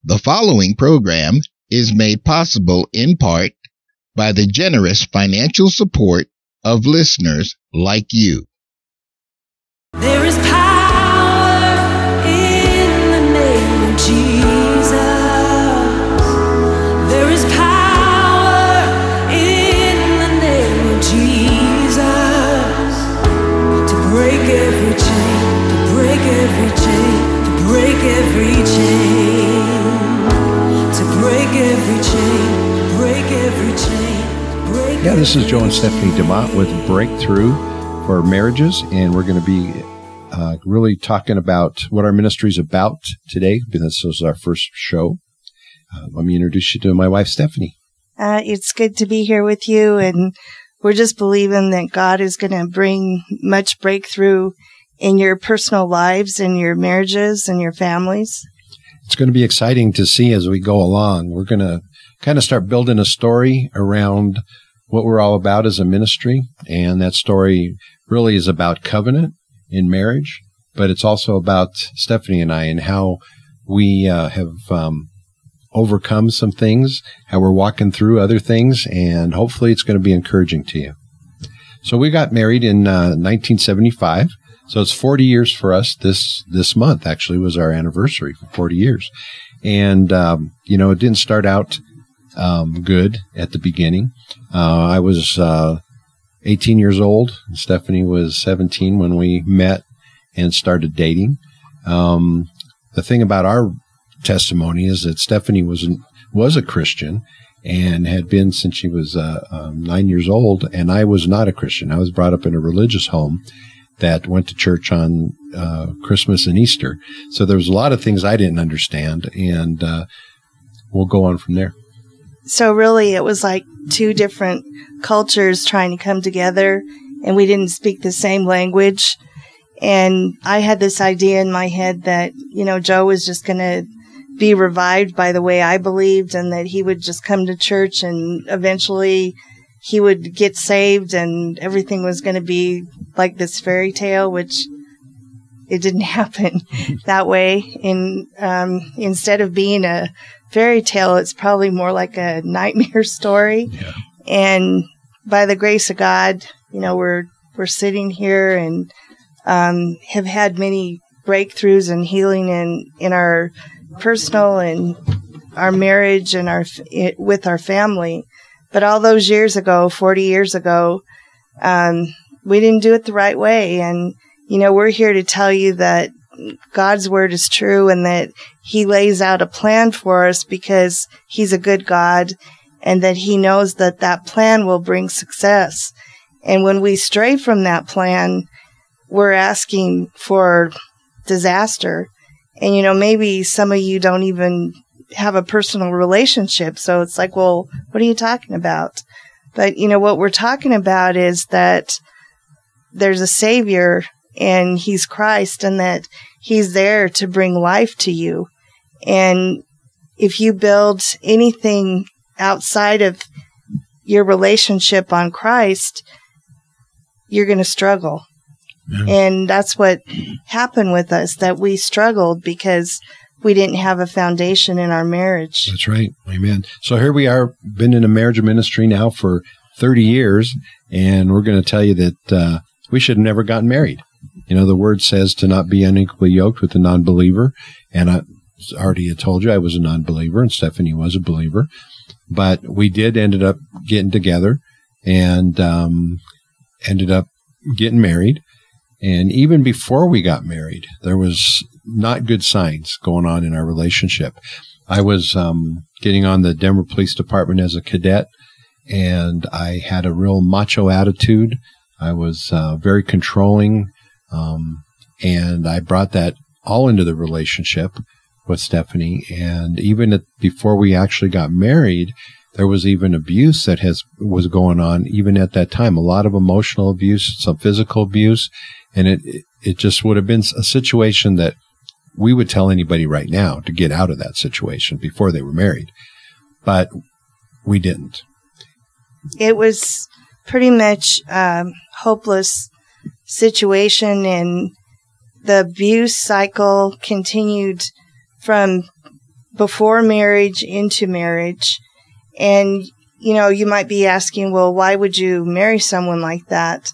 The following program is made possible in part by the generous financial support of listeners like you. There is power in the name of Jesus. There is power in the name of Jesus to break every chain, to break every chain, to break every chain, to break every chain, to break every chain, to break. Yeah, this is Joe and Stephanie DeMott with Breakthrough for Marriages, and we're going to be really talking about what our ministry is about today. This is our first show. Let me introduce you to my wife, Stephanie. It's good to be here with you, and we're just believing that God is going to bring much breakthrough in your personal lives and your marriages and your families. It's going to be exciting to see as we go along. We're going to kind of start building a story around what we're all about as a ministry, and that story really is about covenant in marriage, but it's also about Stephanie and I and how we have overcome some things, how we're walking through other things, and hopefully it's going to be encouraging to you. So we got married in 1975, so it's 40 years for us. This month actually was our anniversary for 40 years. And, it didn't start out good at the beginning. I was 18 years old. Stephanie was 17 when we met and started dating. The thing about our testimony is that Stephanie was a Christian and had been since she was 9 years old, and I was not a Christian. I was brought up in a religious home that went to church on Christmas and Easter. So there was a lot of things I didn't understand, and we'll go on from there. So really, it was like two different cultures trying to come together, and we didn't speak the same language. And I had this idea in my head that, Joe was just going to be revived by the way I believed, and that he would just come to church and eventually he would get saved and everything was going to be like this fairy tale, which it didn't happen that way. And instead of being a fairy tale, it's probably more like a nightmare story. Yeah. And by the grace of God, we're sitting here and have had many breakthroughs and healing in our personal and our marriage and with our family. But all those years ago, 40 years ago, we didn't do it the right way. And, we're here to tell you that God's word is true and that he lays out a plan for us because he's a good God, and that he knows that that plan will bring success. And when we stray from that plan, we're asking for disaster. And, maybe some of you don't even have a personal relationship. So it's like, well, what are you talking about? But, what we're talking about is that there's a Savior, and he's Christ, and that he's there to bring life to you. And if you build anything outside of your relationship on Christ, you're going to struggle. Yeah. And that's what happened with us, that we struggled because we didn't have a foundation in our marriage. That's right. Amen. So here we are, been in a marriage ministry now for 30 years, and we're going to tell you that we should have never gotten married. The word says to not be unequally yoked with a non-believer, and I already had told you I was a non-believer, and Stephanie was a believer, but we ended up getting together and ended up getting married. And even before we got married, there was not good signs going on in our relationship. I was getting on the Denver Police Department as a cadet, and I had a real macho attitude. I was very controlling, and I brought that all into the relationship with Stephanie. And even before we actually got married, there was even abuse that was going on even at that time. A lot of emotional abuse, some physical abuse, and it just would have been a situation that we would tell anybody right now to get out of that situation before they were married. But we didn't. It was pretty much hopeless situation, and the abuse cycle continued from before marriage, into marriage. And, you might be asking, well, why would you marry someone like that?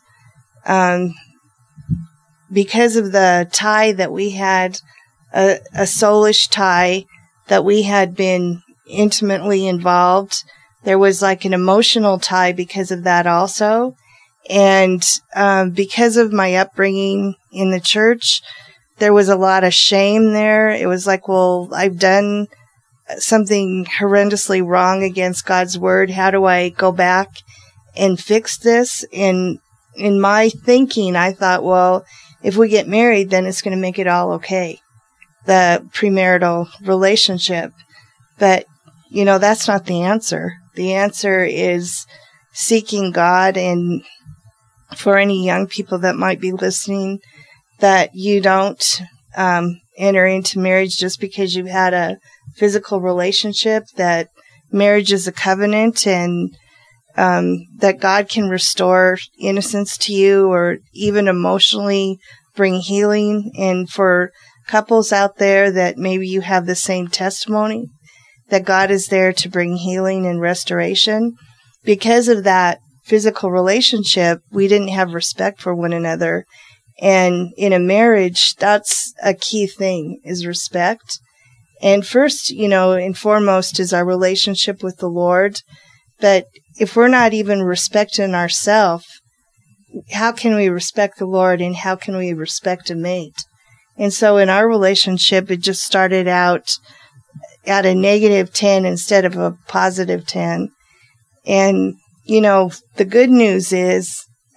Because of the tie that we had, a soulish tie, that we had been intimately involved. There was like an emotional tie because of that also. And because of my upbringing in the church, there was a lot of shame there. It was like, well, I've done something horrendously wrong against God's word. How do I go back and fix this? And in my thinking, I thought, well, if we get married, then it's going to make it all okay, the premarital relationship. But, that's not the answer. The answer is seeking God. And for any young people that might be listening, that you don't enter into marriage just because you've had a physical relationship, that marriage is a covenant, and that God can restore innocence to you, or even emotionally bring healing. And for couples out there that maybe you have the same testimony, that God is there to bring healing and restoration. Because of that physical relationship, we didn't have respect for one another. And in a marriage, that's a key thing, is respect. And first, and foremost is our relationship with the Lord. But if we're not even respecting ourselves, how can we respect the Lord, and how can we respect a mate? And so in our relationship, it just started out at a -10 instead of a +10. And, the good news is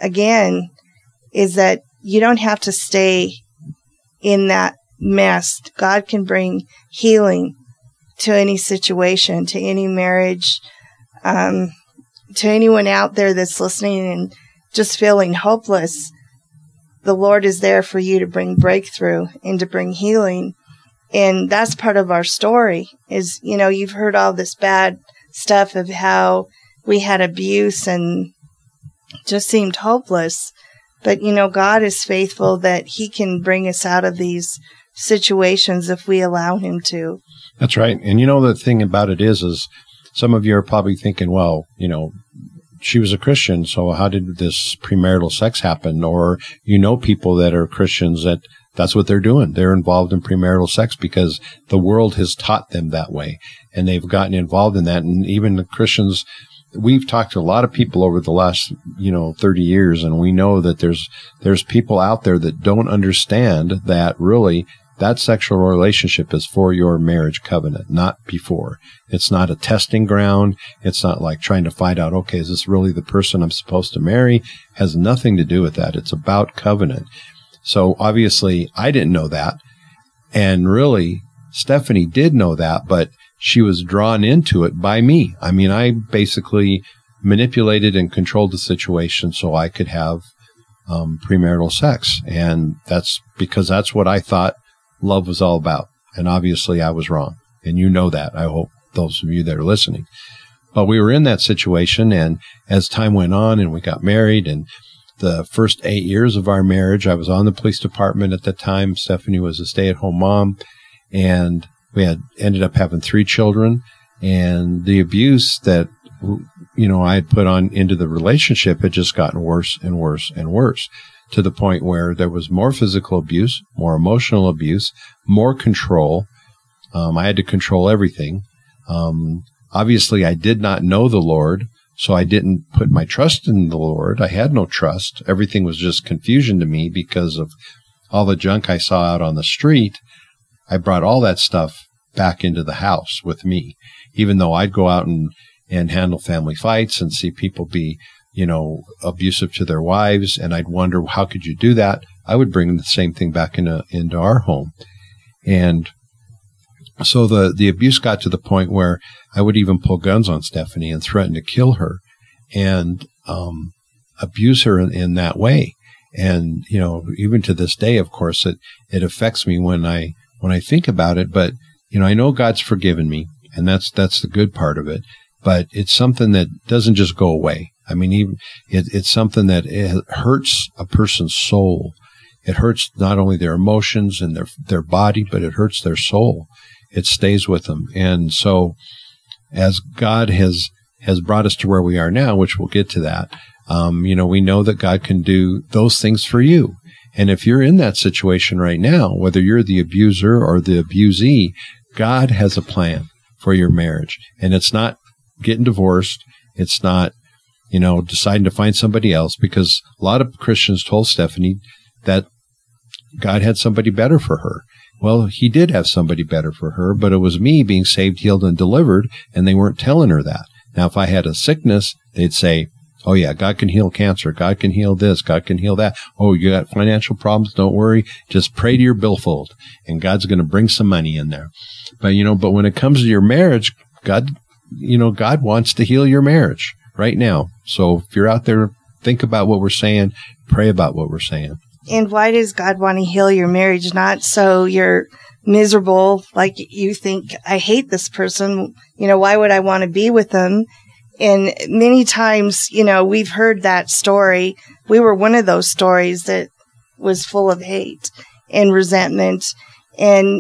that you don't have to stay in that mess. God can bring healing to any situation, to any marriage, to anyone out there that's listening and just feeling hopeless. The Lord is there for you to bring breakthrough and to bring healing. And that's part of our story is, you've heard all this bad stuff of how we had abuse and just seemed hopeless. But, God is faithful that He can bring us out of these situations if we allow Him to. That's right. And the thing about it is some of you are probably thinking, well, she was a Christian, so how did this premarital sex happen? Or, people that are Christians that's what they're doing. They're involved in premarital sex because the world has taught them that way, and they've gotten involved in that. And even the Christians, we've talked to a lot of people over the last, 30 years, and we know that there's people out there that don't understand that really that sexual relationship is for your marriage covenant, not before. It's not a testing ground. It's not like trying to find out, okay, is this really the person I'm supposed to marry? It has nothing to do with that. It's about covenant. So obviously I didn't know that. And really, Stephanie did know that, but she was drawn into it by me. I mean, I basically manipulated and controlled the situation so I could have premarital sex. And that's because that's what I thought love was all about. And obviously I was wrong. And you know that. I hope those of you that are listening. But we were in that situation. And as time went on and we got married, and the first 8 years of our marriage, I was on the police department at the time. Stephanie was a stay-at-home mom. And we had ended up having 3 children. And the abuse that, I had put on into the relationship had just gotten worse and worse and worse, to the point where there was more physical abuse, more emotional abuse, more control. I had to control everything. Obviously, I did not know the Lord, so I didn't put my trust in the Lord. I had no trust. Everything was just confusion to me because of all the junk I saw out on the street. I brought all that stuff back into the house with me, even though I'd go out and handle family fights and see people be, abusive to their wives. And I'd wonder, how could you do that? I would bring the same thing back into our home. And so the abuse got to the point where I would even pull guns on Stephanie and threaten to kill her and abuse her in that way. And, even to this day, of course, it affects me when I think about it. But, I know God's forgiven me, and that's the good part of it. But it's something that doesn't just go away. I mean, it's something that it hurts a person's soul. It hurts not only their emotions and their body, but it hurts their soul. It stays with them. And so as God has brought us to where we are now, which we'll get to that, we know that God can do those things for you. And if you're in that situation right now, whether you're the abuser or the abusee, God has a plan for your marriage. And it's not getting divorced. It's not, deciding to find somebody else, because a lot of Christians told Stephanie that God had somebody better for her. Well, he did have somebody better for her, but it was me being saved, healed, and delivered, and they weren't telling her that. Now, if I had a sickness, they'd say, oh, yeah, God can heal cancer. God can heal this. God can heal that. Oh, you got financial problems? Don't worry. Just pray to your billfold, and God's going to bring some money in there. But when it comes to your marriage, God wants to heal your marriage right now. So if you're out there, think about what we're saying. Pray about what we're saying. And why does God want to heal your marriage? Not so you're miserable, like you think, I hate this person. Why would I want to be with them? And many times, we've heard that story. We were one of those stories that was full of hate and resentment. And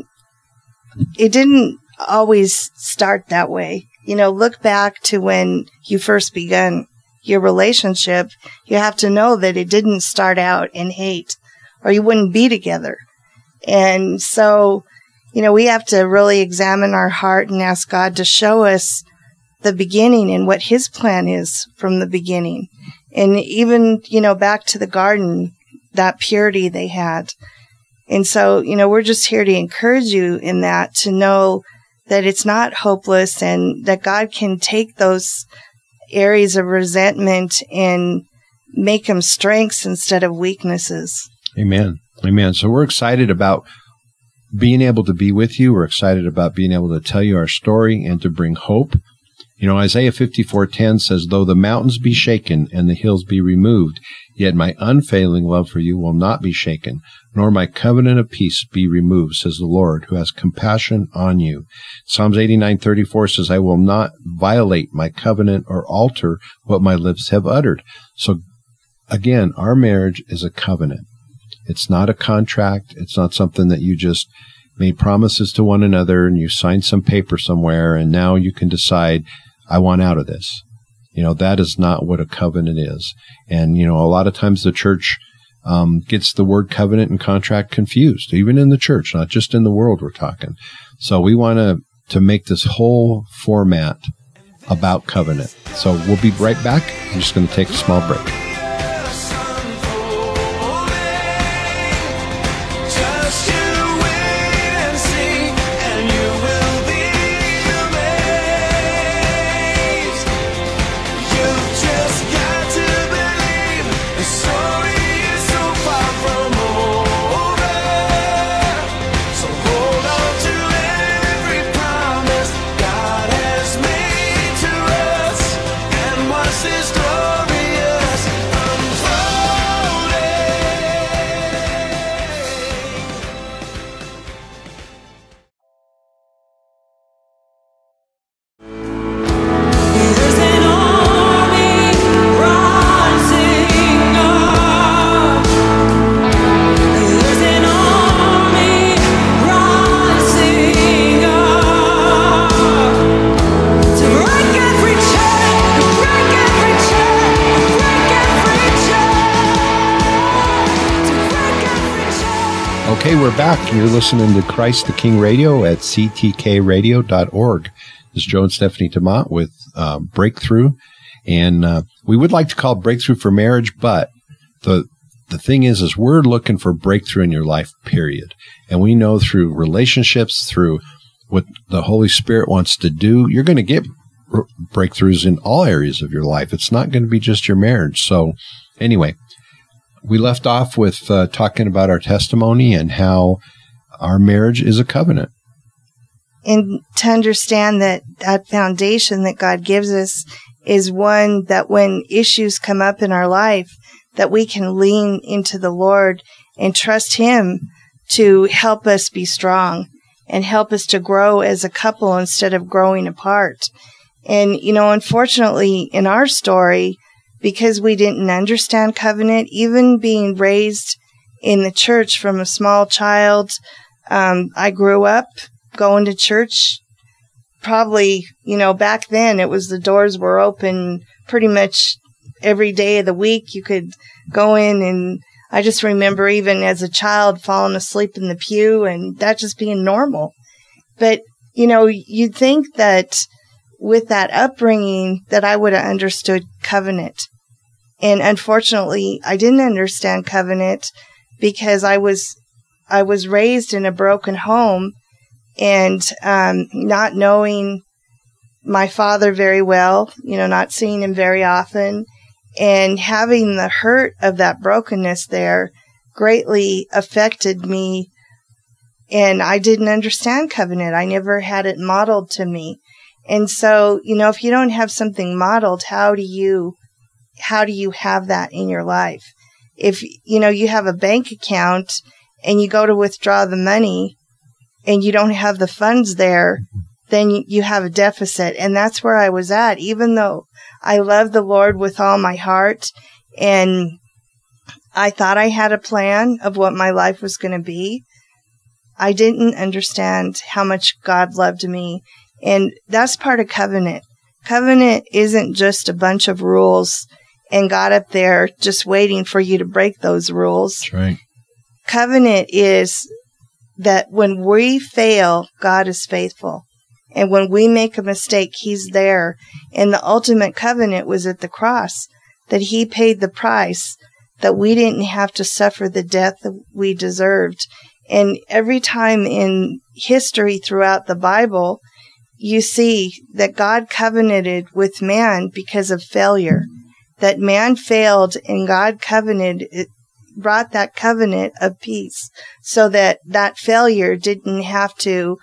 it didn't always start that way. Look back to when you first begun your relationship. You have to know that it didn't start out in hate, or you wouldn't be together. And so, we have to really examine our heart and ask God to show us the beginning and what his plan is from the beginning. And even, back to the garden, that purity they had. And so, we're just here to encourage you in that, to know that it's not hopeless, and that God can take those areas of resentment and make them strengths instead of weaknesses. Amen. Amen. So we're excited about being able to be with you. We're excited about being able to tell you our story and to bring hope. Isaiah 54:10 says, though the mountains be shaken and the hills be removed, yet my unfailing love for you will not be shaken, nor my covenant of peace be removed, says the Lord, who has compassion on you. Psalms 89:34 says, I will not violate my covenant or alter what my lips have uttered. So again, our marriage is a covenant. It's not a contract. It's not something that you just made promises to one another and you signed some paper somewhere and now you can decide, I want out of this. That is not what a covenant is. And, a lot of times the church gets the word covenant and contract confused, even in the church, not just in the world we're talking. So we want to make this whole format about covenant. So we'll be right back. I'm just going to take a small break. Okay, we're back. You're listening to Christ the King Radio at ctkradio.org. This is Joe and Stephanie Tamont with Breakthrough. And we would like to call it Breakthrough for Marriage, but the thing is we're looking for breakthrough in your life, period. And we know through relationships, through what the Holy Spirit wants to do, you're going to get breakthroughs in all areas of your life. It's not going to be just your marriage. So anyway, we left off with talking about our testimony and how our marriage is a covenant. And to understand that foundation that God gives us is one that when issues come up in our life, that we can lean into the Lord and trust Him to help us be strong and help us to grow as a couple instead of growing apart. And, unfortunately, in our story, because we didn't understand covenant, even being raised in the church from a small child, I grew up going to church. Probably, back then it was the doors were open pretty much every day of the week. You could go in, and I just remember even as a child falling asleep in the pew and that just being normal. But, you'd think that with that upbringing that I would have understood covenant. And unfortunately, I didn't understand covenant because I was raised in a broken home. And not knowing my father very well, not seeing him very often, and having the hurt of that brokenness there greatly affected me. And I didn't understand covenant. I never had it modeled to me. And so, if you don't have something modeled, how do you have that in your life? If, you have a bank account and you go to withdraw the money, and you don't have the funds there, then you have a deficit. And that's where I was at. Even though I love the Lord with all my heart, and I thought I had a plan of what my life was going to be, I didn't understand how much God loved me. And that's part of covenant. Covenant isn't just a bunch of rules and God up there just waiting for you to break those rules. That's right. Covenant is that when we fail, God is faithful. And when we make a mistake, He's there. And the ultimate covenant was at the cross, that He paid the price, that we didn't have to suffer the death that we deserved. And every time in history throughout the Bible, you see that God covenanted with man because of failure. That man failed and God brought that covenant of peace so that failure didn't have to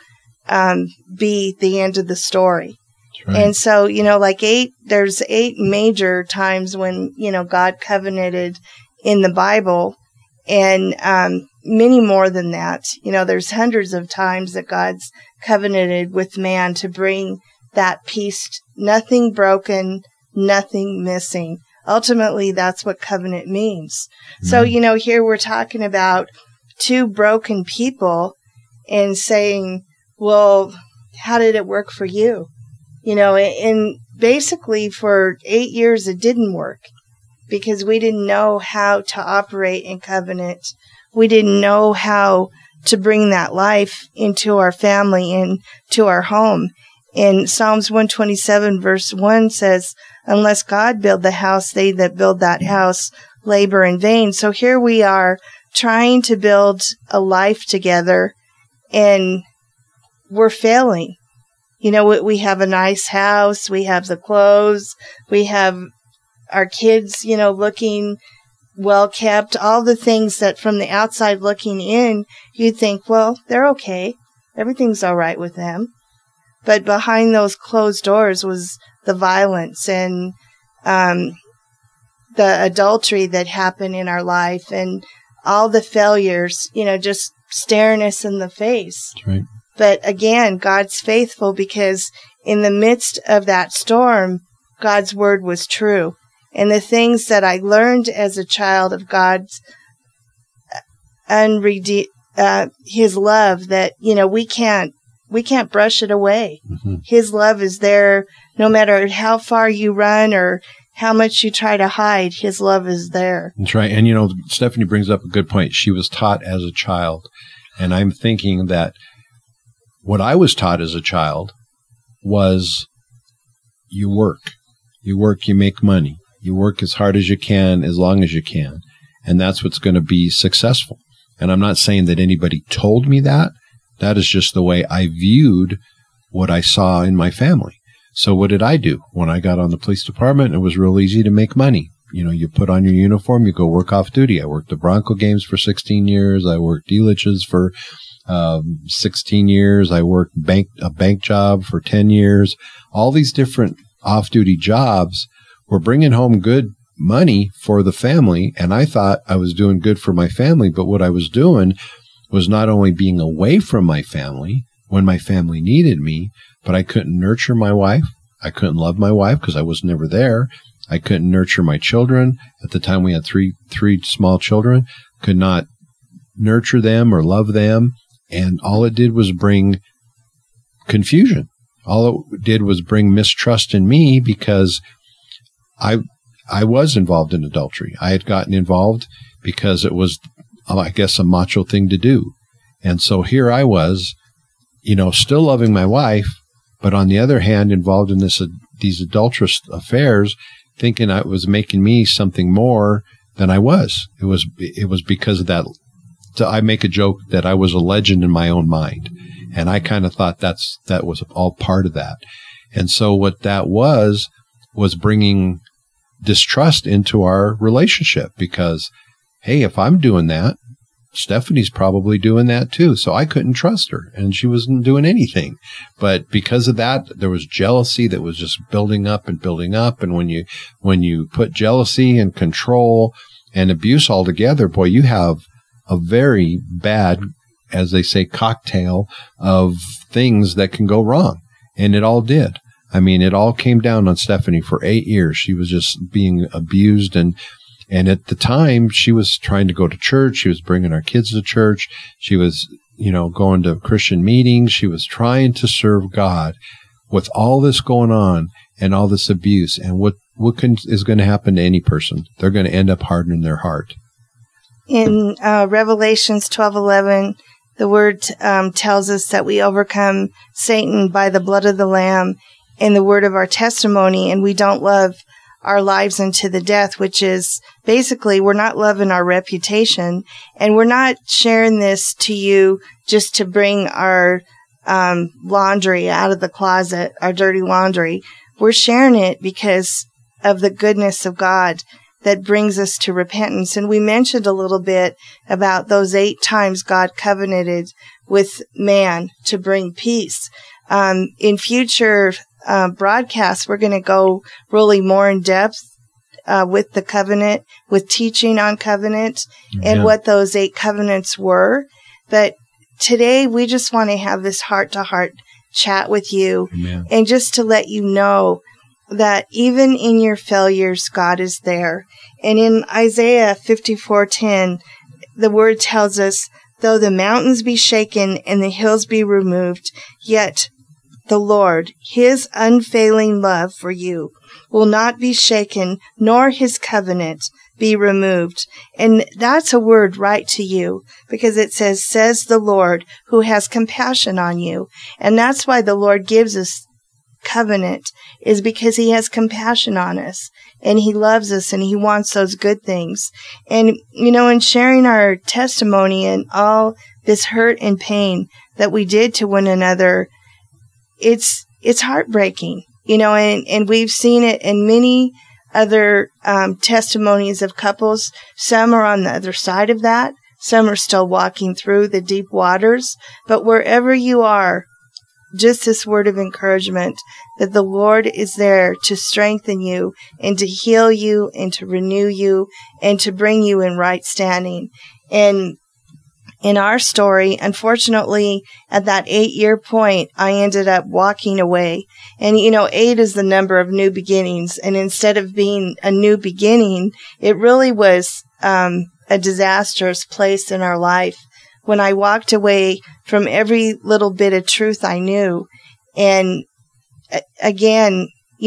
be the end of the story. Right. And so, there's 8 major times when, God covenanted in the Bible, and many more than that. There's hundreds of times that God's covenanted with man to bring that peace, nothing broken, nothing missing. Ultimately, that's what covenant means. Mm-hmm. So, here we're talking about 2 broken people and saying, well, how did it work for you? And basically for 8 years, it didn't work because we didn't know how to operate in covenant. We didn't know how to bring that life into our family and to our home. And Psalms 127 verse 1 says, unless God build the house, they that build that house labor in vain. So here we are trying to build a life together, and we're failing. We have a nice house, we have the clothes, we have our kids, looking well kept, all the things that from the outside looking in, you'd think, well, they're okay. Everything's all right with them. But behind those closed doors was the violence and the adultery that happened in our life and all the failures, just staring us in the face. That's right. But again, God's faithful because in the midst of that storm, God's word was true. And the things that I learned as a child of God's His love, that, we can't brush it away. Mm-hmm. His love is there no matter how far you run or how much you try to hide. His love is there. That's right. And, Stephanie brings up a good point. She was taught as a child. And I'm thinking that what I was taught as a child was you work. You work, you make money. You work as hard as you can, as long as you can. And that's what's going to be successful. And I'm not saying that anybody told me that. That is just the way I viewed what I saw in my family. So what did I do? When I got on the police department, it was real easy to make money. You put on your uniform, you go work off duty. I worked the Bronco games for 16 years. I worked Delitz's for 16 years. I worked a bank job for 10 years. All these different off-duty jobs were bringing home good money for the family. And I thought I was doing good for my family. But what I was doing was not only being away from my family when my family needed me, but I couldn't nurture my wife. I couldn't love my wife because I was never there. I couldn't nurture my children. At the time, we had three small children. Could not nurture them or love them. And all it did was bring confusion. All it did was bring mistrust in me because I was involved in adultery. I had gotten involved because it was, I guess, a macho thing to do. And so here I was, still loving my wife, but on the other hand, involved in these adulterous affairs, thinking it was making me something more than I was. It was because of that. I make a joke that I was a legend in my own mind. And I kind of thought that was all part of that. And so what that was bringing distrust into our relationship because, hey, if I'm doing that, Stephanie's probably doing that too. So I couldn't trust her and she wasn't doing anything. But because of that, there was jealousy that was just building up and building up. And when you put jealousy and control and abuse all together, boy, you have a very bad, as they say, cocktail of things that can go wrong. And it all did. I mean, it all came down on Stephanie for 8 years. She was just being abused. And at the time, she was trying to go to church. She was bringing our kids to church. She was, going to Christian meetings. She was trying to serve God with all this going on and all this abuse. And what is going to happen to any person? They're going to end up hardening their heart. In Revelations 12:11, the word tells us that we overcome Satan by the blood of the Lamb and the word of our testimony, and we don't love our lives unto the death, which is basically we're not loving our reputation, and we're not sharing this to you just to bring our laundry out of the closet, our dirty laundry. We're sharing it because of the goodness of God that brings us to repentance. And we mentioned a little bit about those 8 times God covenanted with man to bring peace. In future broadcasts, we're going to go really more in depth with the covenant, with teaching on covenant and what those 8 covenants were. But today we just want to have this heart-to-heart chat with you. Amen. And just to let you know that even in your failures, God is there. And in Isaiah 54:10, the word tells us, though the mountains be shaken and the hills be removed, yet the Lord, his unfailing love for you, will not be shaken, nor his covenant be removed. And that's a word right to you, because it says the Lord, who has compassion on you. And that's why the Lord gives us covenant, is because he has compassion on us and he loves us and he wants those good things. And, in sharing our testimony and all this hurt and pain that we did to one another, it's heartbreaking, and we've seen it in many other testimonies of couples. Some are on the other side of that. Some are still walking through the deep waters. But wherever you are, just this word of encouragement that the Lord is there to strengthen you and to heal you and to renew you and to bring you in right standing. And in our story, unfortunately, at that 8-year point, I ended up walking away. And, 8 is the number of new beginnings. And instead of being a new beginning, it really was a disastrous place in our life when I walked away from every little bit of truth I knew. And again,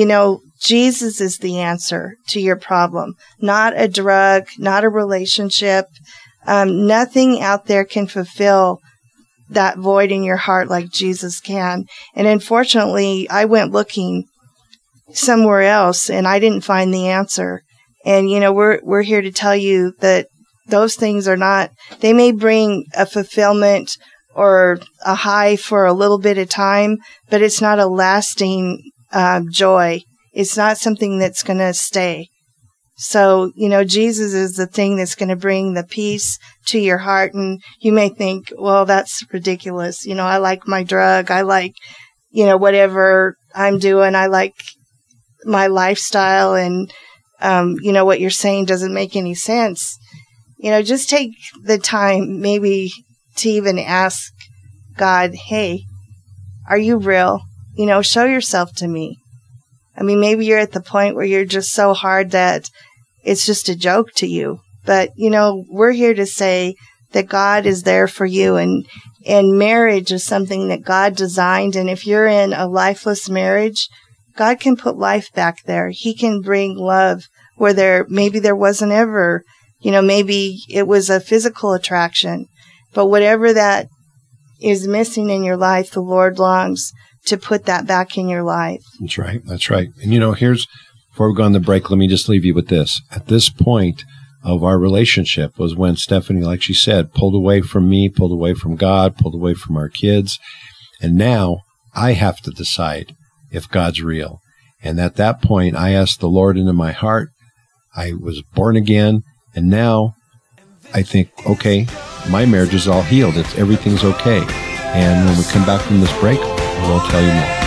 Jesus is the answer to your problem, not a drug, not a relationship. Nothing out there can fulfill that void in your heart like Jesus can. And unfortunately, I went looking somewhere else and I didn't find the answer. And, we're here to tell you that those things are not, they may bring a fulfillment or a high for a little bit of time, but it's not a lasting joy. It's not something that's going to stay. So, Jesus is the thing that's going to bring the peace to your heart. And you may think, well, that's ridiculous. I like my drug. I like, whatever I'm doing. I like my lifestyle. And, what you're saying doesn't make any sense. Just take the time maybe to even ask God, hey, are you real? Show yourself to me. I mean, maybe you're at the point where you're just so hard that it's just a joke to you. But, we're here to say that God is there for you. And And marriage is something that God designed. And if you're in a lifeless marriage, God can put life back there. He can bring love where maybe there wasn't ever, maybe it was a physical attraction. But whatever that is missing in your life, the Lord longs to put that back in your life. That's right. That's right. And before we go on the break, let me just leave you with this. At this point of our relationship was when Stephanie, like she said, pulled away from me, pulled away from God, pulled away from our kids. And now I have to decide if God's real. And at that point, I asked the Lord into my heart. I was born again. And now I think, okay, my marriage is all healed. Everything's okay. And when we come back from this break, we'll tell you more.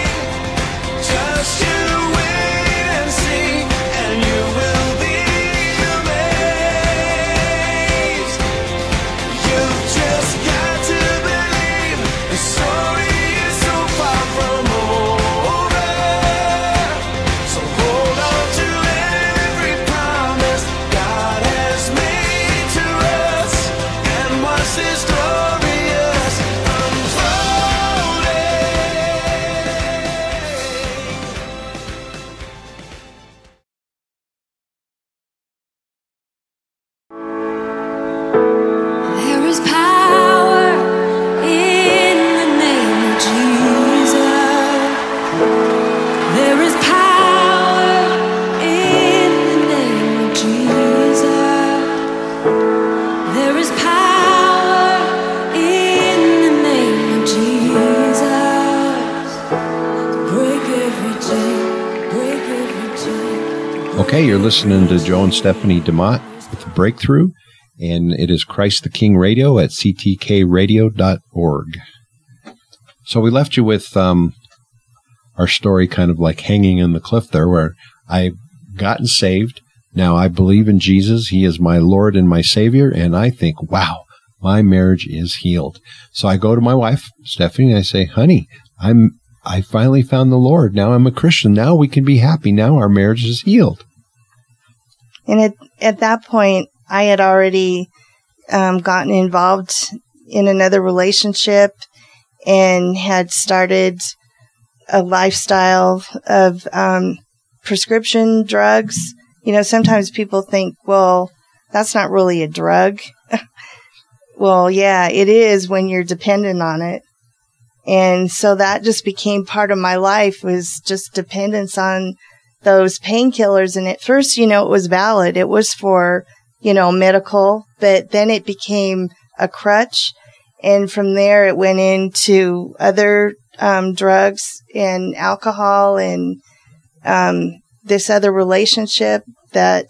Okay, you're listening to Joe and Stephanie DeMott with The Breakthrough, and it is Christ the King Radio at ctkradio.org. So we left you with our story kind of like hanging in the cliff there, where I've gotten saved. Now I believe in Jesus. He is my Lord and my Savior, and I think, wow, my marriage is healed. So I go to my wife, Stephanie, and I say, honey, I finally found the Lord. Now I'm a Christian. Now we can be happy. Now our marriage is healed. And at that point, I had already gotten involved in another relationship and had started a lifestyle of prescription drugs. Sometimes people think, well, that's not really a drug. Well, yeah, it is when you're dependent on it. And so that just became part of my life, was just dependence on those painkillers. And at first, it was valid. It was for, medical, but then it became a crutch. And from there, it went into other drugs and alcohol and this other relationship that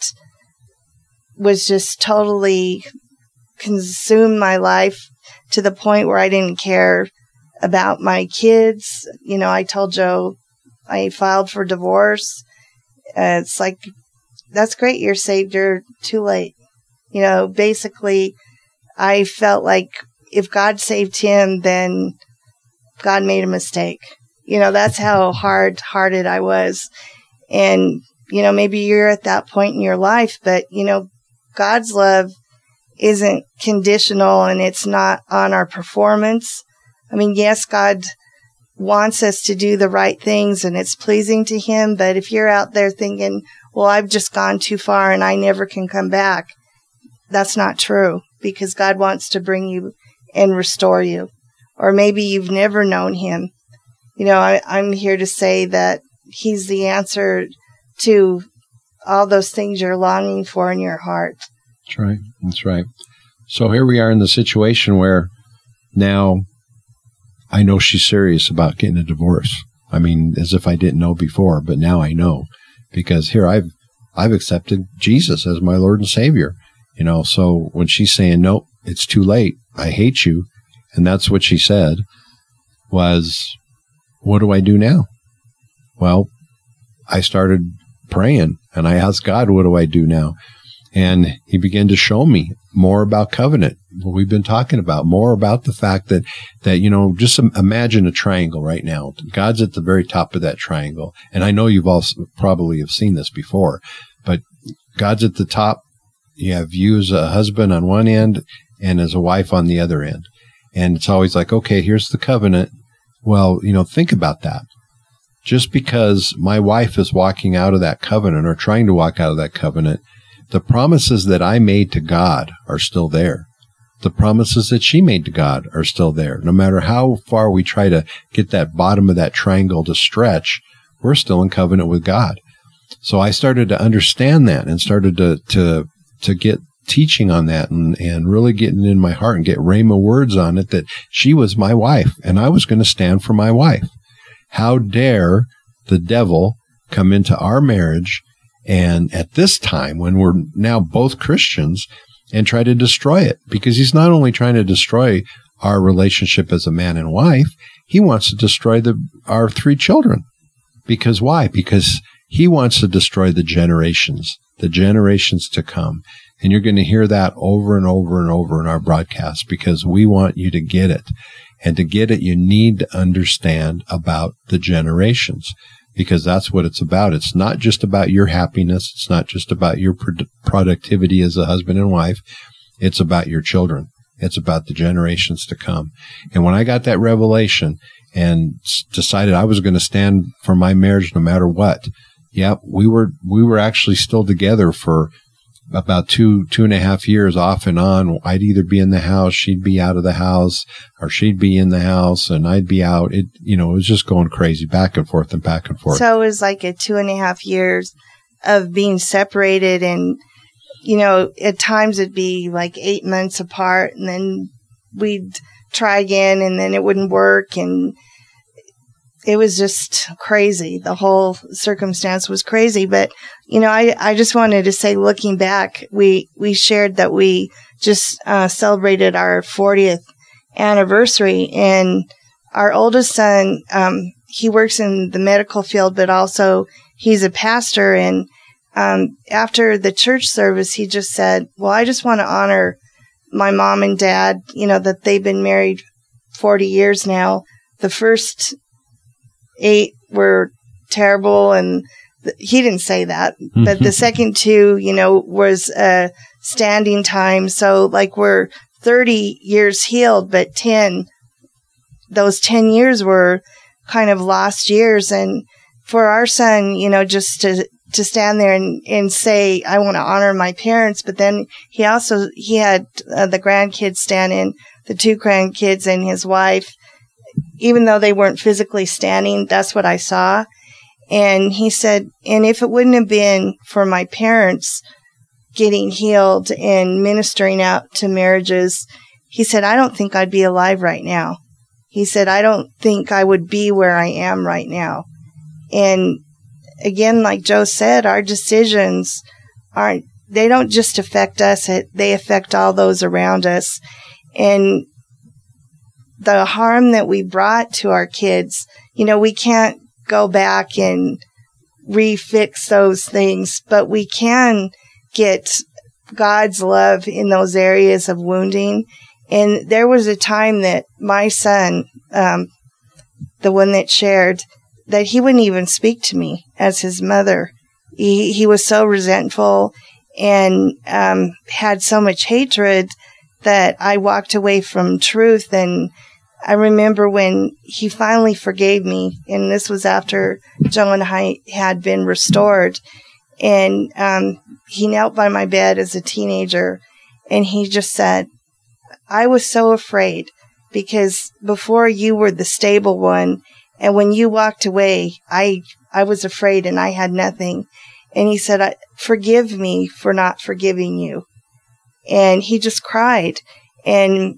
was just totally consumed my life to the point where I didn't care about my kids. I told Joe I filed for divorce. It's like, that's great, you're saved, you're too late. Basically, I felt like if God saved him, then God made a mistake. That's how hard-hearted I was. And, maybe you're at that point in your life, but, God's love isn't conditional, and it's not on our performance. I mean, yes, God wants us to do the right things and it's pleasing to him. But if you're out there thinking, well, I've just gone too far and I never can come back, that's not true, because God wants to bring you and restore you. Or maybe you've never known him. I'm here to say that he's the answer to all those things you're longing for in your heart. That's right. That's right. So here we are in the situation where now I know she's serious about getting a divorce. I mean, as if I didn't know before, but now I know, because here I've accepted Jesus as my Lord and Savior. So when she's saying, nope, it's too late, I hate you, and that's what she said, was, what do I do now? Well, I started praying and I asked God, what do I do now? And he began to show me more about covenant, what we've been talking about, more about the fact that just imagine a triangle right now. God's at the very top of that triangle. And I know you've all probably have seen this before, but God's at the top. You have you as a husband on one end and as a wife on the other end. And it's always like, okay, here's the covenant. Well, think about that. Just because my wife is walking out of that covenant or trying to walk out of that covenant, the promises that I made to God are still there. The promises that she made to God are still there. No matter how far we try to get that bottom of that triangle to stretch, we're still in covenant with God. So I started to understand that and started to get teaching on that and really getting in my heart and get rhema words on it that she was my wife and I was going to stand for my wife. How dare the devil come into our marriage and at this time when we're now both Christians and try to destroy it? Because he's not only trying to destroy our relationship as a man and wife, he wants to destroy our 3 children. Because why? Because he wants to destroy the generations to come. And you're going to hear that over and over and over in our broadcast because we want you to get it. And to get it, you need to understand about the generations because that's what it's about. It's not just about your happiness. It's not just about your productivity as a husband and wife. It's about your children. It's about the generations to come. And when I got that revelation and decided I was going to stand for my marriage no matter what, we were actually still together for about 2.5 years off and on. I'd either be in the house, she'd be out of the house, or she'd be in the house and I'd be out. It was just going crazy back and forth and back and forth. So it was like a 2.5 years of being separated and, at times it'd be like 8 months apart and then we'd try again and then it wouldn't work and it was just crazy. The whole circumstance was crazy. But, I just wanted to say, looking back, we shared that we just celebrated our 40th anniversary. And our oldest son, he works in the medical field, but also he's a pastor. And after the church service, he just said, well, I just want to honor my mom and dad, that they've been married 40 years now. The first 8 were terrible and he didn't say that, but the second 2, was a standing time. So like we're 30 years healed, but those 10 years were kind of lost years. And for our son, just to stand there and say, I want to honor my parents. But then he had the grandkids stand in, the 2 grandkids and his wife. Even though they weren't physically standing, that's what I saw. And he said, and if it wouldn't have been for my parents getting healed and ministering out to marriages, he said, I don't think I'd be alive right now. He said, I don't think I would be where I am right now. And again, like Joe said, our decisions they don't just affect us, they affect all those around us. And the harm that we brought to our kids, we can't go back and refix those things, but we can get God's love in those areas of wounding. And there was a time that my son, the one that shared, that he wouldn't even speak to me as his mother. He was so resentful and had so much hatred that I walked away from truth. And I remember when he finally forgave me, and this was after Joe and I had been restored, and he knelt by my bed as a teenager, and he just said, I was so afraid because before you were the stable one, and when you walked away, I was afraid and I had nothing. And he said, forgive me for not forgiving you. And he just cried. And,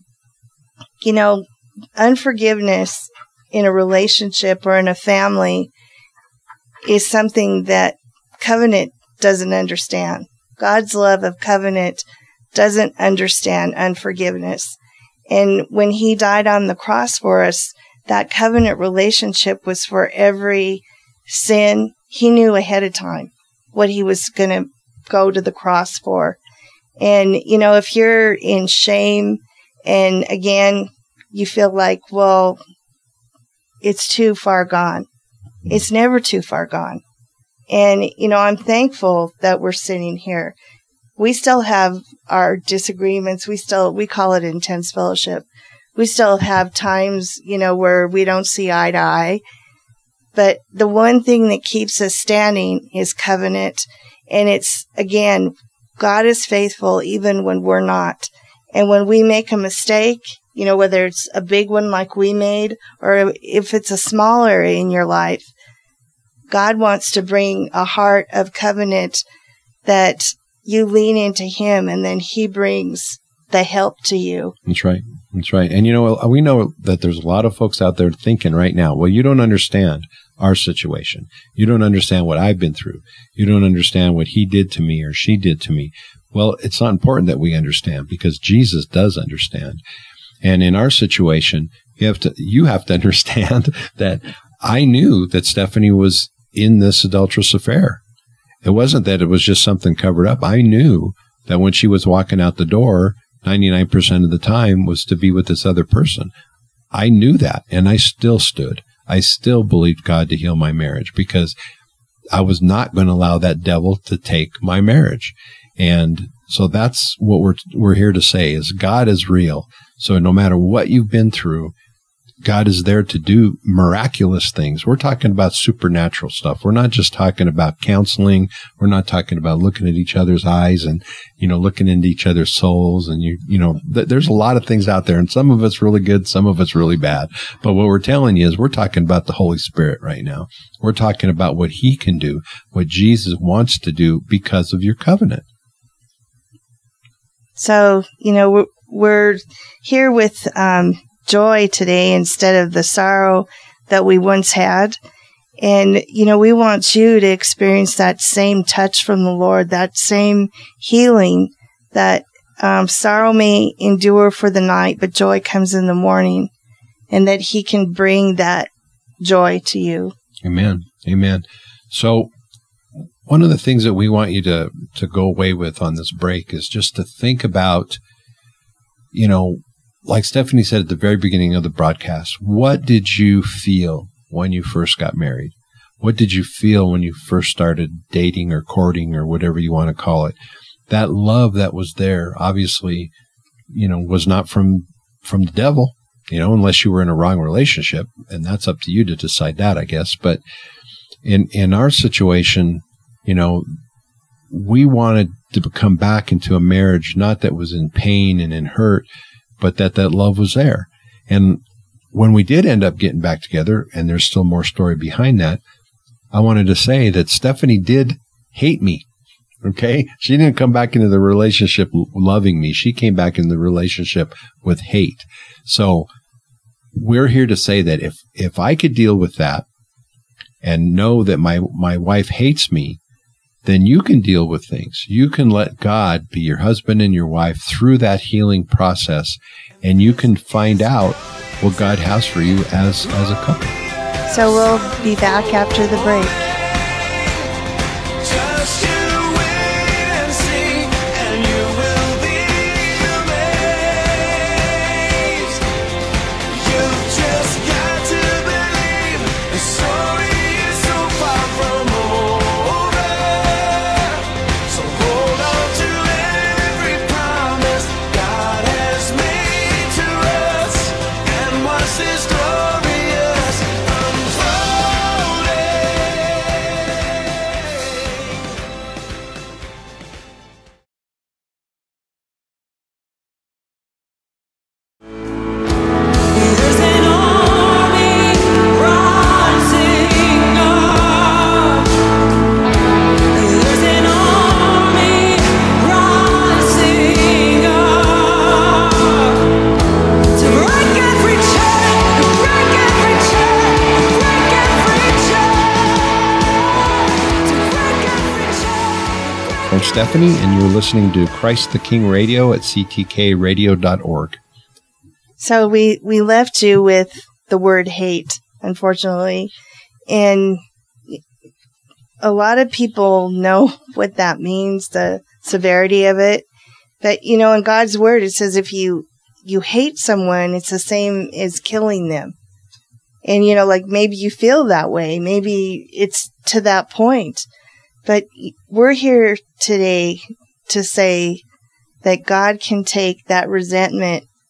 unforgiveness in a relationship or in a family is something that covenant doesn't understand. God's love of covenant doesn't understand unforgiveness. And when he died on the cross for us, that covenant relationship was for every sin. He knew ahead of time what he was going to go to the cross for. And, if you're in shame and again, you feel like, well, it's too far gone. It's never too far gone. And, I'm thankful that we're sitting here. We still have our disagreements. We call it intense fellowship. we still have times, where we don't see eye to eye. But the one thing that keeps us standing is covenant. And it's, again, God is faithful even when we're not. And when we make a mistake, whether it's a big one like we made, or if it's a small area in your life, God wants to bring a heart of covenant that you lean into Him, and then He brings the help to you. That's right. That's right. And we know that there's a lot of folks out there thinking right now, well, you don't understand our situation. You don't understand what I've been through. You don't understand what he did to me or she did to me. Well, it's not important that we understand, because Jesus does understand. And in our situation, you have to understand that I knew that Stephanie was in this adulterous affair. It wasn't that it was just something covered up. I knew that when she was walking out the door, 99% of the time was to be with this other person. I knew that, and I still stood. I still believed God to heal my marriage, because I was not going to allow that devil to take my marriage. And so that's what we're here to say, is God is real. So no matter what you've been through, God is there to do miraculous things. We're talking about supernatural stuff. We're not just talking about counseling. We're not talking about looking at each other's eyes and, looking into each other's souls. And, there's a lot of things out there, and some of it's really good, some of it's really bad. But what we're telling you is we're talking about the Holy Spirit right now. We're talking about what He can do, what Jesus wants to do because of your covenant. So, we're here with joy today instead of the sorrow that we once had. And, we want you to experience that same touch from the Lord, that same healing, that sorrow may endure for the night, but joy comes in the morning, and that He can bring that joy to you. Amen. Amen. So one of the things that we want you to go away with on this break is just to think about, like Stephanie said at the very beginning of the broadcast, what did you feel when you first got married? What did you feel when you first started dating or courting or whatever you want to call it? That love that was there, obviously, was not from the devil, unless you were in a wrong relationship, and that's up to you to decide that, I guess. But in our situation, we wanted to come back into a marriage, not that was in pain and in hurt, but that love was there. And when we did end up getting back together, and there's still more story behind that, I wanted to say that Stephanie did hate me. Okay? She didn't come back into the relationship loving me. She came back in the relationship with hate. So we're here to say that if I could deal with that and know that my wife hates me, then you can deal with things. You can let God be your husband and your wife through that healing process, and you can find out what God has for you as a couple. So we'll be back after the break. Stephanie, and you're listening to Christ the King Radio at ctkradio.org. So we left you with the word hate, unfortunately, and a lot of people know what that means, the severity of it. But, in God's word, it says if you hate someone, it's the same as killing them. And, like maybe you feel that way. Maybe it's to that point. But we're here today to say that God can take that resentment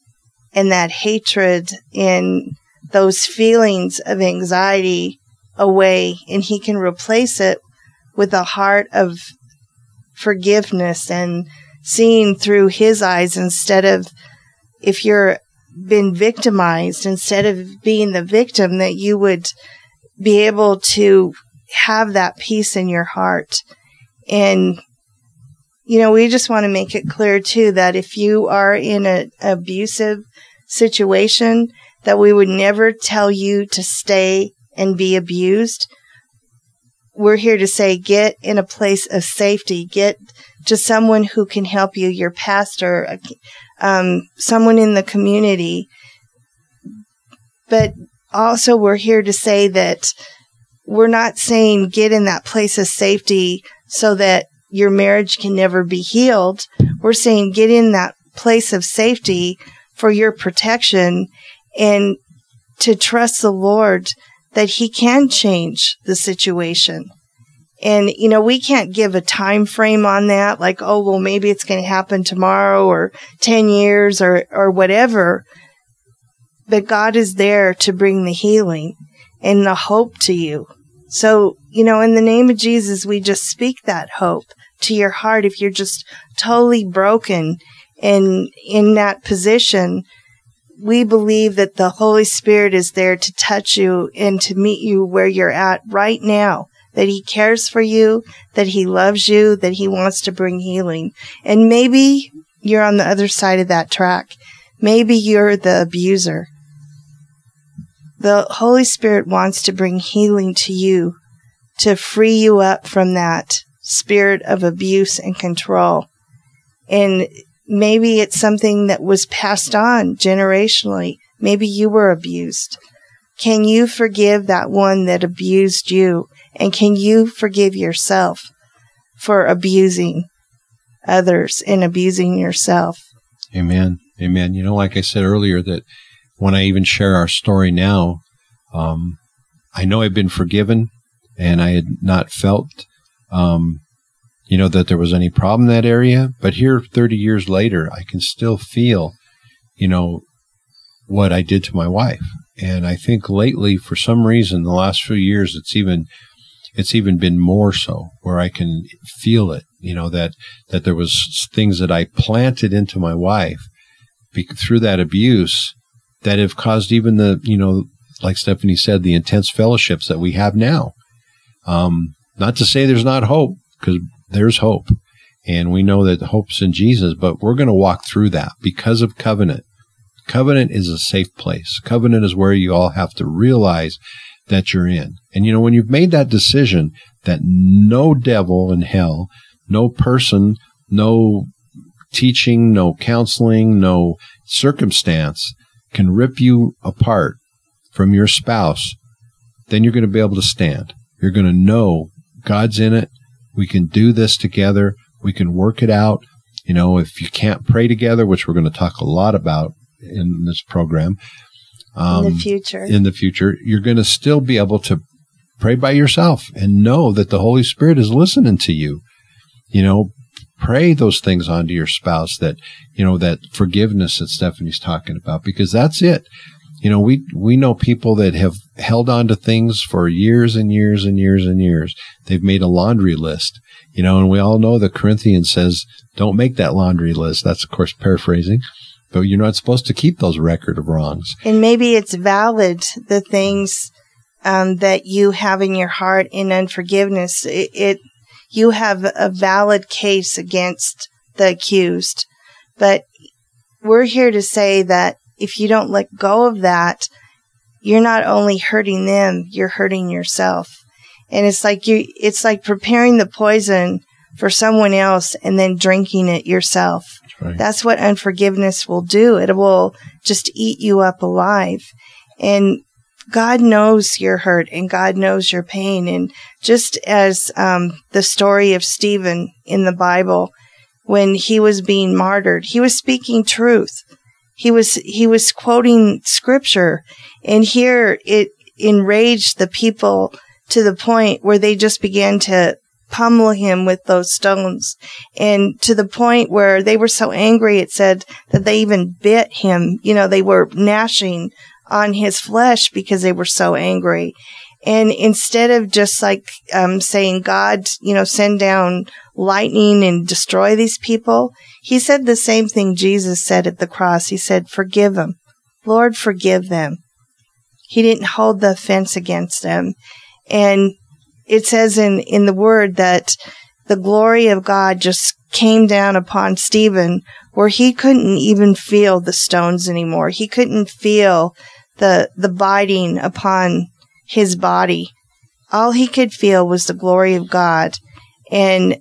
and that hatred and those feelings of anxiety away, and he can replace it with a heart of forgiveness and seeing through his eyes instead of, if you're been victimized, instead of being the victim, that you would be able to have that peace in your heart. And, we just want to make it clear too that if you are in an abusive situation, that we would never tell you to stay and be abused. We're here to say, get in a place of safety, get to someone who can help you, your pastor, someone in the community. But also we're here to say that we're not saying get in that place of safety so that your marriage can never be healed. We're saying get in that place of safety for your protection and to trust the Lord that he can change the situation. And, we can't give a time frame on that, like, oh, well, maybe it's going to happen tomorrow or 10 years or whatever. But God is there to bring the healing and the hope to you. So, in the name of Jesus, we just speak that hope to your heart. If you're just totally broken and in that position, we believe that the Holy Spirit is there to touch you and to meet you where you're at right now, that he cares for you, that he loves you, that he wants to bring healing. And maybe you're on the other side of that track. Maybe you're the abuser. The Holy Spirit wants to bring healing to you, to free you up from that spirit of abuse and control. And maybe it's something that was passed on generationally. Maybe you were abused. Can you forgive that one that abused you? And can you forgive yourself for abusing others and abusing yourself? Amen. Amen. Like I said earlier, that when I even share our story now, I know I've been forgiven, and I had not felt, that there was any problem in that area. But here, 30 years later, I can still feel, what I did to my wife. And I think lately, for some reason, the last few years, it's even been more so, where I can feel it, that there was things that I planted into my wife through that abuse that have caused even the, like Stephanie said, the intense fellowships that we have now. Not to say there's not hope, because there's hope. And we know that the hope's in Jesus, but we're going to walk through that because of covenant. Covenant is a safe place. Covenant is where you all have to realize that you're in. And when you've made that decision that no devil in hell, no person, no teaching, no counseling, no circumstance can rip you apart from your spouse, then you're going to be able to stand. You're going to know God's in it. We can do this together. We can work it out. If you can't pray together, which we're going to talk a lot about in this program, in the future, you're going to still be able to pray by yourself and know that the Holy Spirit is listening to you. Pray those things onto your spouse, that, that forgiveness that Stephanie's talking about, because that's it. We know people that have held on to things for years and years and years and years. They've made a laundry list, and we all know that Corinthians says, don't make that laundry list. That's, of course, paraphrasing. But you're not supposed to keep those record of wrongs. And maybe it's valid, the things that you have in your heart in unforgiveness. You have a valid case against the accused. But we're here to say that if you don't let go of that, you're not only hurting them, you're hurting yourself. And it's like preparing the poison for someone else and then drinking it yourself. Right. That's what unforgiveness will do. It will just eat you up alive. And God knows your hurt and God knows your pain. And just as the story of Stephen in the Bible, when he was being martyred, he was speaking truth. He was quoting scripture. And here it enraged the people to the point where they just began to pummel him with those stones. And to the point where they were so angry, it said that they even bit him. They were gnashing on his flesh because they were so angry. And instead of just saying, God, send down lightning and destroy these people, he said the same thing Jesus said at the cross. He said, forgive them. Lord, forgive them. He didn't hold the offense against them. And it says in the word that the glory of God just came down upon Stephen, where he couldn't even feel the stones anymore. He couldn't feel the biting upon his body. All he could feel was the glory of God. And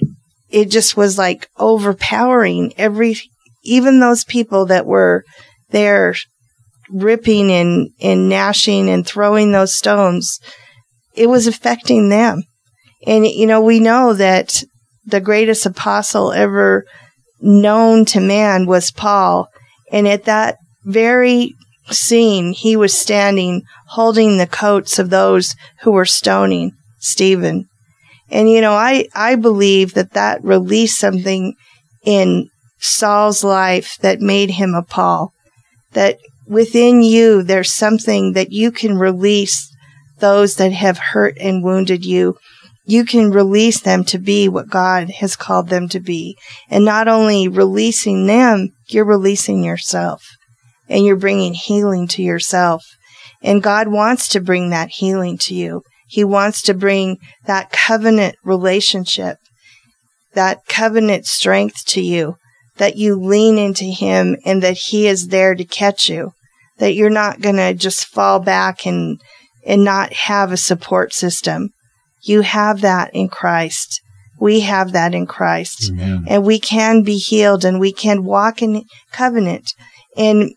it just was like overpowering even those people that were there ripping and gnashing and throwing those stones. It was affecting them. And, we know that the greatest apostle ever known to man was Paul. And at that very scene, he was standing holding the coats of those who were stoning Stephen. And, I believe that released something in Saul's life that made him a Paul. That within you, there's something that you can release those that have hurt and wounded you. You can release them to be what God has called them to be. And not only releasing them, you're releasing yourself. And you're bringing healing to yourself. And God wants to bring that healing to you. He wants to bring that covenant relationship, that covenant strength to you, that you lean into Him and that He is there to catch you, that you're not going to just fall back and not have a support system. You have that in Christ. We have that in Christ. Amen. And we can be healed and we can walk in covenant. And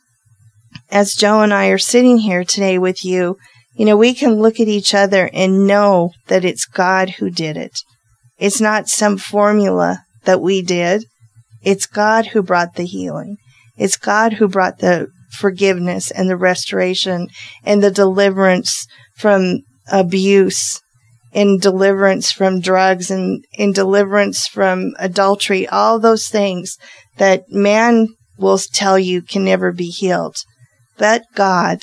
as Joe and I are sitting here today with you, we can look at each other and know that it's God who did it. It's not some formula that we did. It's God who brought the healing. It's God who brought the forgiveness and the restoration and the deliverance from abuse and deliverance from drugs and deliverance from adultery, all those things that man will tell you can never be healed. But God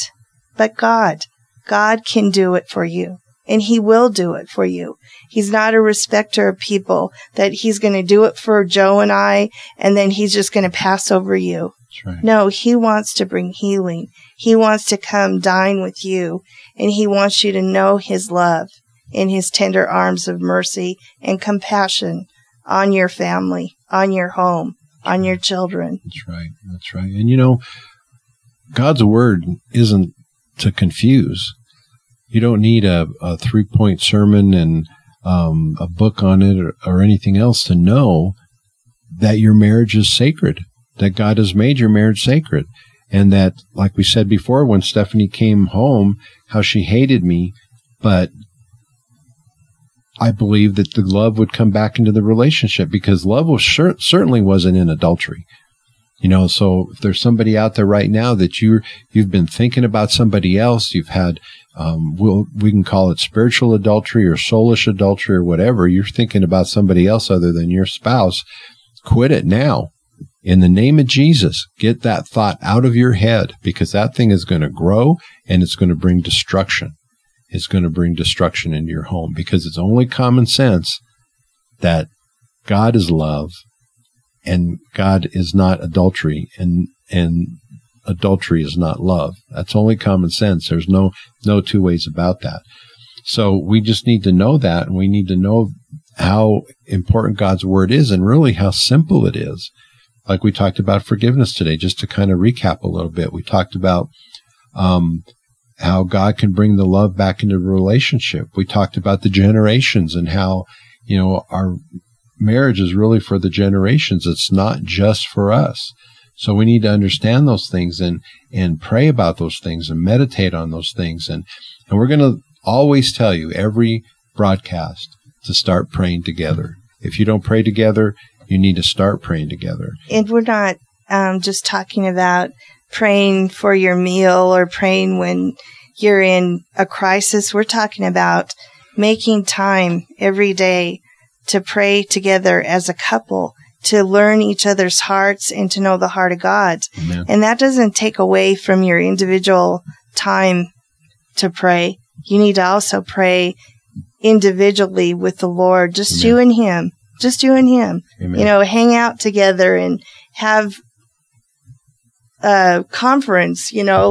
can do it for you, and He will do it for you. He's not a respecter of people that He's going to do it for Joe and I, and then He's just going to pass over you. That's right. No, He wants to bring healing. He wants to come dine with you, and He wants you to know His love in His tender arms of mercy and compassion on your family, on your home, on your children. That's right. That's right. And God's word isn't to confuse. You don't need a 3-point sermon and a book on it or anything else to know that your marriage is sacred, that God has made your marriage sacred. And that, like we said before, when Stephanie came home, how she hated me, but I believe that the love would come back into the relationship, because love was certainly wasn't in adultery. So if there's somebody out there right now that you've been thinking about somebody else, you've had, we can call it spiritual adultery or soulish adultery or whatever. You're thinking about somebody else other than your spouse. Quit it now. In the name of Jesus, get that thought out of your head, because that thing is going to grow and it's going to bring destruction. It's going to bring destruction into your home, because it's only common sense that God is love and God is not adultery, and adultery is not love. That's only common sense. There's no two ways about that. So we just need to know that, and we need to know how important God's word is and really how simple it is. Like we talked about forgiveness today, just to kind of recap a little bit. We talked about how God can bring the love back into the relationship. We talked about the generations and how, our marriage is really for the generations. It's not just for us. So we need to understand those things and pray about those things and meditate on those things. And we're going to always tell you every broadcast to start praying together. If you don't pray together, you need to start praying together. And we're not just talking about praying for your meal or praying when you're in a crisis. We're talking about making time every day to pray together as a couple, to learn each other's hearts and to know the heart of God. Amen. And that doesn't take away from your individual time to pray. You need to also pray individually with the Lord, just Amen. you and Him. Just you and Him. Amen. You know, hang out together and have a conference, you know,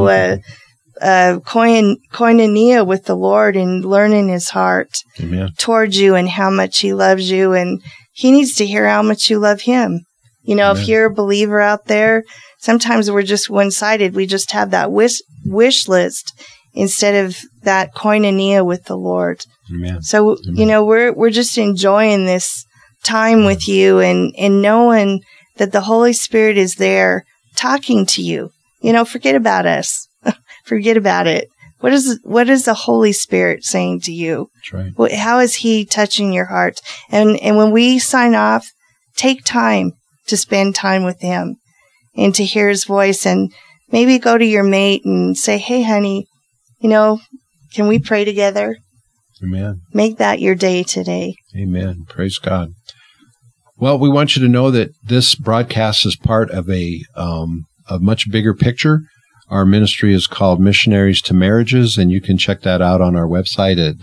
koinonia with the Lord and learning His heart Amen. towards you and how much He loves you. And He needs to hear how much you love Him. You know, Amen. if you're a believer out there, sometimes we're just one-sided. We just have that wish list instead of that koinonia with the Lord. Amen. So, Amen. you know, we're just enjoying this time with you and knowing that the Holy Spirit is there talking to you. You know, forget about us. Forget about it. What is the Holy Spirit saying to you? That's right. How is He touching your heart? And when we sign off, take time to spend time with Him and to hear His voice, and maybe go to your mate and say, "Hey, honey, you know, can we pray together?" Amen. Make that your day today. Amen. Praise God. Well, we want you to know that this broadcast is part of a much bigger picture. Our ministry is called Missionaries to Marriages, and you can check that out on our website at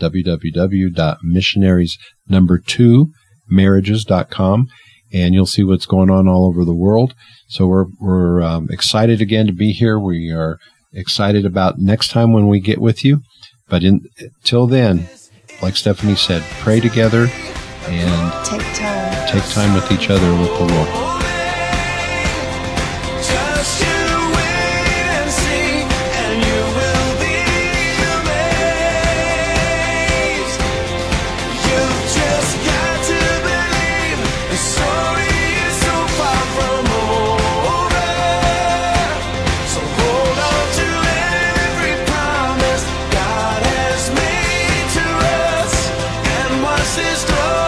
www.missionaries2marriages.com, and you'll see what's going on all over the world. So we're excited again to be here. We are excited about next time when we get with you. But until then, like Stephanie said, pray together and Take time with each other and with the Lord. Just you wait and see, and you will be amazed. You've just got to believe the story is so far from over. So hold on to every promise God has made to us, and watch this door